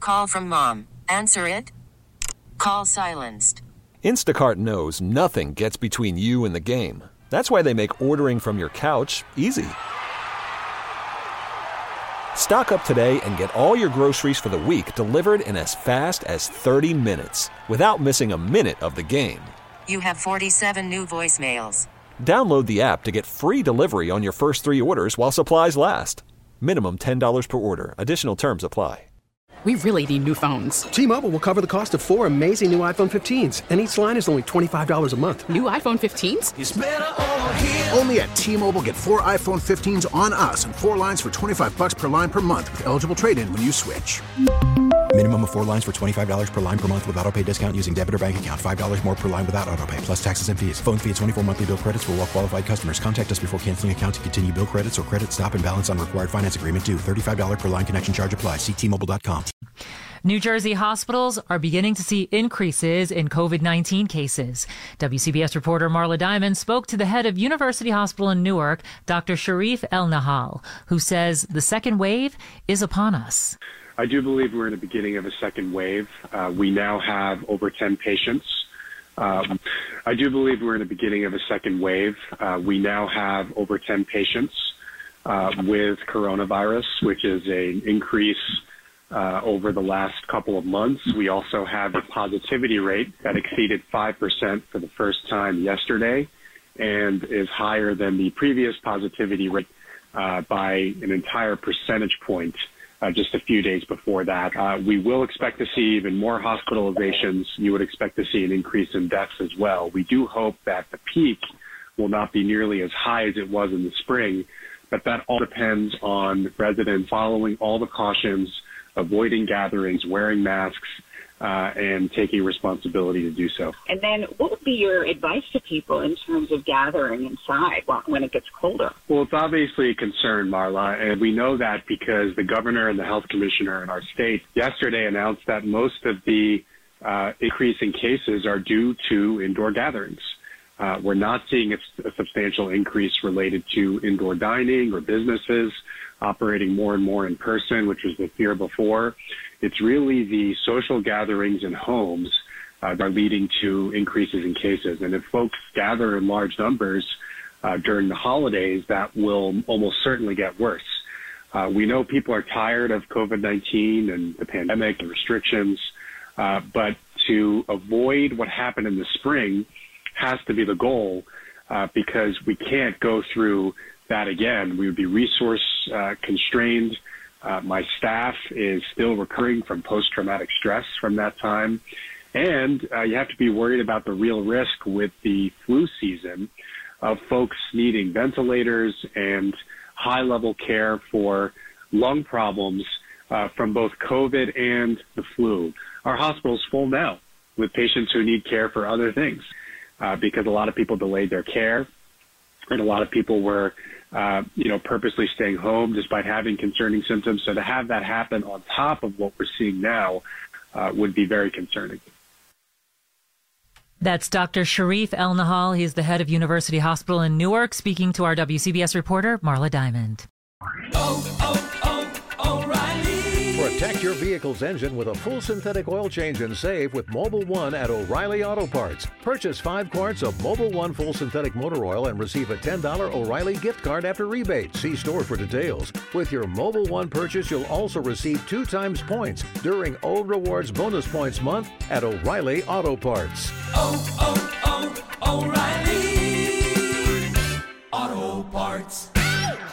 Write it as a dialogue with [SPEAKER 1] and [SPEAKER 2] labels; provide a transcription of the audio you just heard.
[SPEAKER 1] call from mom. Answer it. Call silenced.
[SPEAKER 2] Instacart knows nothing gets between you and the game. That's why they make ordering from your couch easy. Stock up today and get all your groceries for the week delivered in as fast as 30 minutes without missing a minute of the game.
[SPEAKER 1] You have 47 new voicemails.
[SPEAKER 2] Download the app to get free delivery on your first 3 orders while supplies last. Minimum $10 per order. Additional terms apply.
[SPEAKER 3] We really need new phones.
[SPEAKER 4] T-Mobile will cover the cost of 4 amazing new iPhone 15s, and each line is only $25 a month.
[SPEAKER 3] New iPhone 15s?
[SPEAKER 5] It's better over here. Only at T-Mobile, get 4 iPhone 15s on us and 4 lines for $25 per line per month with eligible trade-in when you switch.
[SPEAKER 6] Minimum of 4 lines for $25 per line per month with autopay discount using debit or bank account. $5 more per line without autopay, plus taxes and fees. Phone fee at 24 monthly bill credits for well-qualified customers. Contact us before canceling account to continue bill credits or credit stop and balance on required finance agreement due. $35 per line connection charge applies. See T-Mobile.com.
[SPEAKER 7] New Jersey hospitals are beginning to see increases in COVID-19 cases. WCBS reporter Marla Diamond spoke to the head of University Hospital in Newark, Dr. Sharif El-Nahal, who says the second wave is upon us.
[SPEAKER 8] I do believe we're in the beginning of a second wave. We now have over 10 patients. I do believe we're in the beginning of a second wave. We now have over 10 patients with coronavirus, which is an increase over the last couple of months. We also have a positivity rate that exceeded 5% for the first time yesterday and is higher than the previous positivity rate by an entire percentage point just a few days before that. We will expect to see even more hospitalizations. You would expect to see an increase in deaths as well. We do hope that the peak will not be nearly as high as it was in the spring, but that all depends on residents following all the cautions, avoiding gatherings, wearing masks, and taking responsibility to do so.
[SPEAKER 9] And then what would be your advice to people in terms of gathering inside when it gets colder?
[SPEAKER 8] Well, it's obviously a concern, Marla, and we know that because the governor and the health commissioner in our state yesterday announced that most of the increase in cases are due to indoor gatherings. We're not seeing a substantial increase related to indoor dining or businesses operating more and more in person, which was the fear before. It's really the social gatherings in homes that are leading to increases in cases. And if folks gather in large numbers during the holidays, that will almost certainly get worse. We know people are tired of COVID-19 and the pandemic and restrictions, but to avoid what happened in the spring has to be the goal because we can't go through that again. We would be resource constrained. My staff is still recovering from post-traumatic stress from that time. And you have to be worried about the real risk with the flu season of folks needing ventilators and high-level care for lung problems from both COVID and the flu. Our hospital's full now with patients who need care for other things because a lot of people delayed their care and a lot of people were purposely staying home despite having concerning symptoms. So to have that happen on top of what we're seeing now would be very concerning.
[SPEAKER 7] That's Dr. Sharif El-Nahal. He's the head of University Hospital in Newark, speaking to our WCBS reporter, Marla Diamond.
[SPEAKER 10] Protect your vehicle's engine with a full synthetic oil change and save with Mobil 1 at O'Reilly Auto Parts. Purchase 5 quarts of Mobil 1 full synthetic motor oil and receive a $10 O'Reilly gift card after rebate. See store for details. With your Mobil 1 purchase, you'll also receive 2 times points during O Rewards Bonus Points Month at O'Reilly Auto Parts.
[SPEAKER 11] O'Reilly Auto Parts.